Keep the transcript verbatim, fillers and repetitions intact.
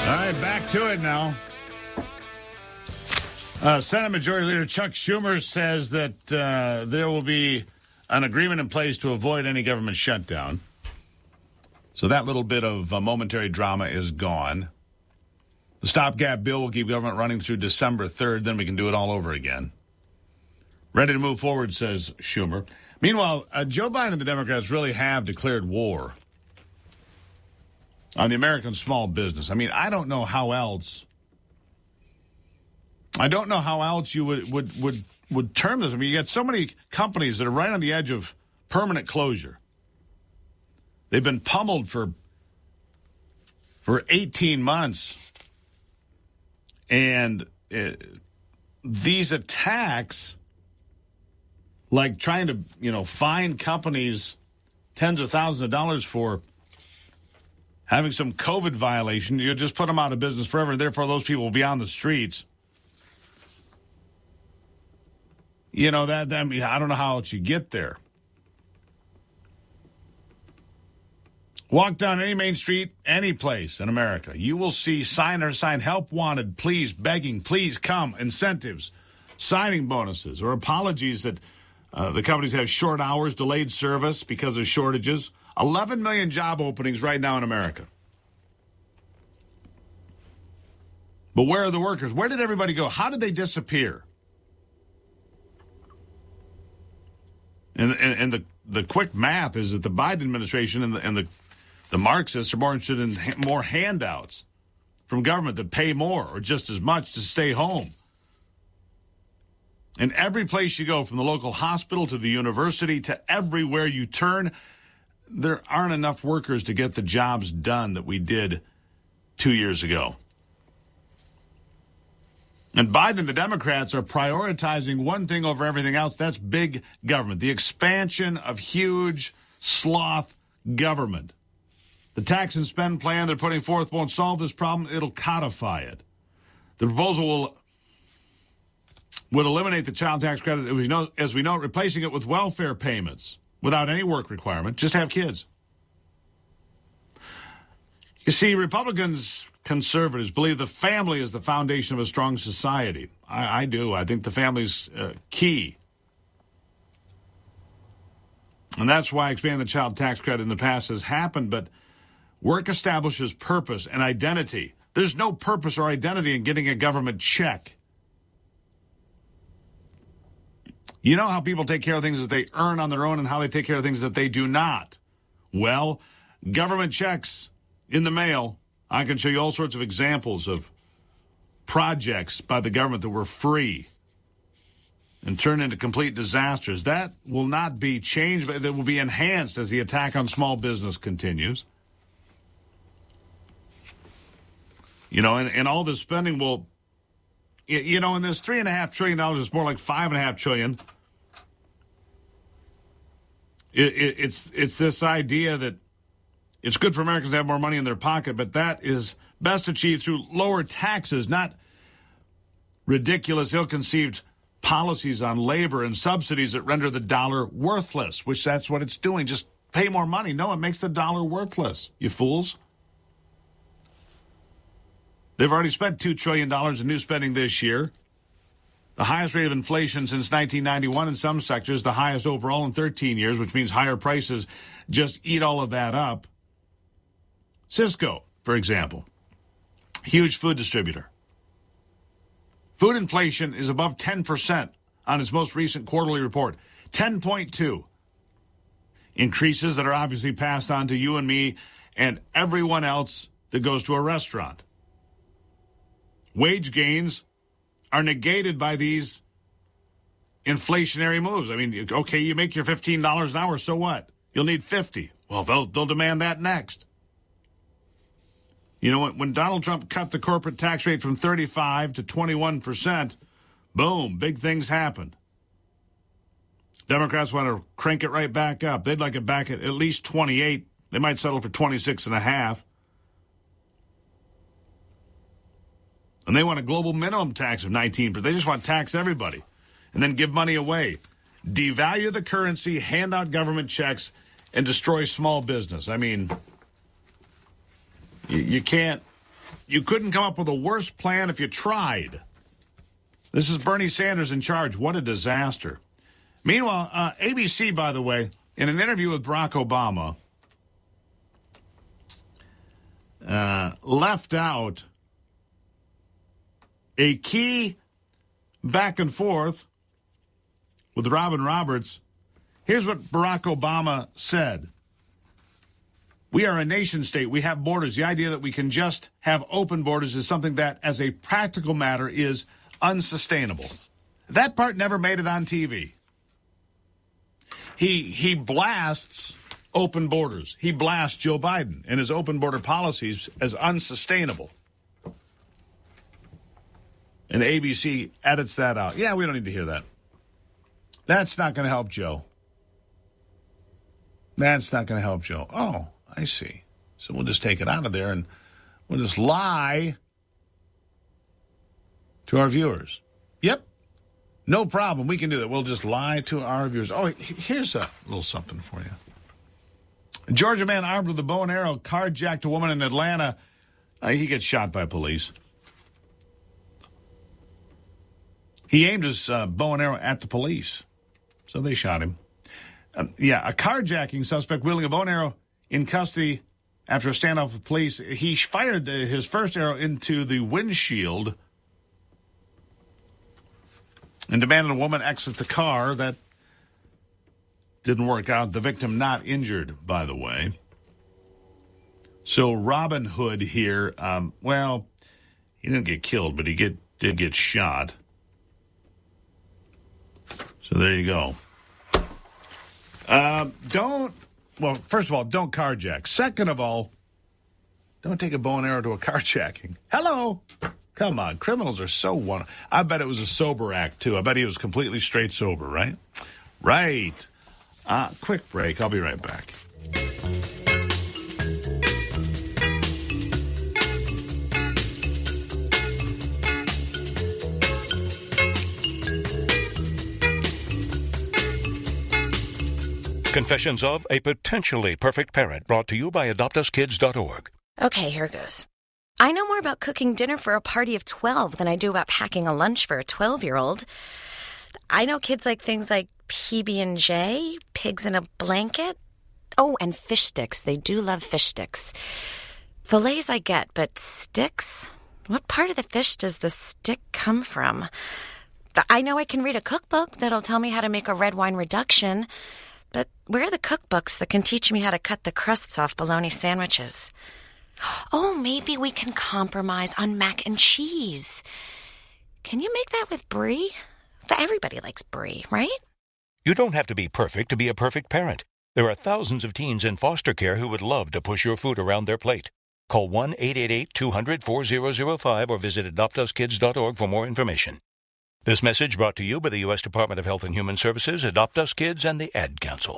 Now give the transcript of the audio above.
right, back to it now. Uh, Senate Majority Leader Chuck Schumer says that uh, there will be an agreement in place to avoid any government shutdown. So that little bit of uh, momentary drama is gone. The stopgap bill will keep government running through December third, then we can do it all over again. Ready to move forward, says Schumer. Meanwhile, uh, Joe Biden and the Democrats really have declared war on the American small business. I mean, I don't know how else. I don't know how else you would, would, would, would term this. I mean, you got so many companies that are right on the edge of permanent closure. They've been pummeled for for eighteen months. And uh, these attacks, like trying to, you know, fine companies tens of thousands of dollars for having some COVID violation, you just put them out of business forever, and therefore those people will be on the streets. You know, that, that I mean, I don't know how else you get there. Walk down any main street, any place in America, you will see sign or sign, help wanted, please, begging, please come, incentives, signing bonuses, or apologies that uh, the companies have short hours, delayed service because of shortages. eleven million job openings right now in America. But where are the workers? Where did everybody go? How did they disappear? And, and, and the, the quick math is that the Biden administration and the, and the The Marxists are more interested in ha- more handouts from government that pay more or just as much to stay home. And every place you go, from the local hospital to the university to everywhere you turn, there aren't enough workers to get the jobs done that we did two years ago. And Biden and the Democrats are prioritizing one thing over everything else. That's big government, the expansion of huge sloth government. The tax and spend plan they're putting forth won't solve this problem. It'll codify it. The proposal will would eliminate the child tax credit, as we know, as we know, replacing it with welfare payments without any work requirement. Just have kids. You see, Republicans, conservatives, believe the family is the foundation of a strong society. I, I do. I think the family's uh, key. And that's why expanding the child tax credit in the past has happened, but work establishes purpose and identity. There's no purpose or identity in getting a government check. You know how people take care of things that they earn on their own and how they take care of things that they do not. Well, government checks in the mail. I can show you all sorts of examples of projects by the government that were free and turned into complete disasters. That will not be changed, but it will be enhanced as the attack on small business continues. You know, and, and all this spending will, you know, in this three and a half trillion dollars, it's more like five and a half trillion. It, it, it's it's this idea that it's good for Americans to have more money in their pocket, but that is best achieved through lower taxes, not ridiculous, ill-conceived policies on labor and subsidies that render the dollar worthless, which that's what it's doing. Just pay more money. No, it makes the dollar worthless, you fools. They've already spent two trillion dollars in new spending this year, the highest rate of inflation since nineteen ninety-one in some sectors, the highest overall in thirteen years, which means higher prices just eat all of that up. Cisco, for example, huge food distributor. Food inflation is above ten percent on its most recent quarterly report, ten point two. Increases that are obviously passed on to you and me and everyone else that goes to a restaurant. Wage gains are negated by these inflationary moves. I mean, okay, you make your fifteen dollars an hour, so what? You'll need fifty. Well, they'll they'll demand that next. You know, when, when Donald Trump cut the corporate tax rate from thirty-five to twenty-one percent, boom, big things happened. Democrats want to crank it right back up. They'd like it back at at least twenty-eight. They might settle for twenty-six and a half. And they want a global minimum tax of nineteen percent. They just want to tax everybody and then give money away. Devalue the currency, hand out government checks, and destroy small business. I mean, you, you can't You couldn't come up with a worse plan if you tried. This is Bernie Sanders in charge. What a disaster. Meanwhile, uh, A B C, by the way, in an interview with Barack Obama, uh, left out a key back and forth with Robin Roberts. Here's what Barack Obama said. We are a nation state. We have borders. The idea that we can just have open borders is something that, as a practical matter, is unsustainable. That part never made it on T V. He he blasts open borders. He blasts Joe Biden and his open border policies as unsustainable. And A B C edits that out. Yeah, we don't need to hear that. That's not going to help Joe. That's not going to help Joe. Oh, I see. So we'll just take it out of there and we'll just lie to our viewers. Yep. No problem. We can do that. We'll just lie to our viewers. Oh, here's a little something for you. A Georgia man armed with a bow and arrow carjacked a woman in Atlanta. Uh, he gets shot by police. He aimed his uh, bow and arrow at the police, so they shot him. Uh, yeah, a carjacking suspect wielding a bow and arrow in custody after a standoff with police. He fired uh, his first arrow into the windshield and demanded a woman exit the car. That didn't work out. The victim not injured, by the way. So Robin Hood here, um, well, he didn't get killed, but he get, did get shot. So there you go. Uh, don't, well, first of all, don't carjack. Second of all, don't take a bow and arrow to a carjacking. Hello. Come on. Criminals are so one. I bet it was a sober act, too. I bet he was completely straight sober, right? Right. Uh, quick break. I'll be right back. Confessions of a Potentially Perfect Parent, brought to you by adopt us kids dot org. Okay, here goes. I know more about cooking dinner for a party of twelve than I do about packing a lunch for a twelve-year-old. I know kids like things like P B and J, pigs in a blanket. Oh, and fish sticks. They do love fish sticks. Fillets I get, but sticks? What part of the fish does the stick come from? I know I can read a cookbook that'll tell me how to make a red wine reduction, but where are the cookbooks that can teach me how to cut the crusts off bologna sandwiches? Oh, maybe we can compromise on mac and cheese. Can you make that with brie? Everybody likes brie, right? You don't have to be perfect to be a perfect parent. There are thousands of teens in foster care who would love to push your food around their plate. Call one eight eight eight, two hundred, four thousand five or visit adopt us kids dot org for more information. This message brought to you by the U S Department of Health and Human Services, Adopt Us Kids, and the Ad Council.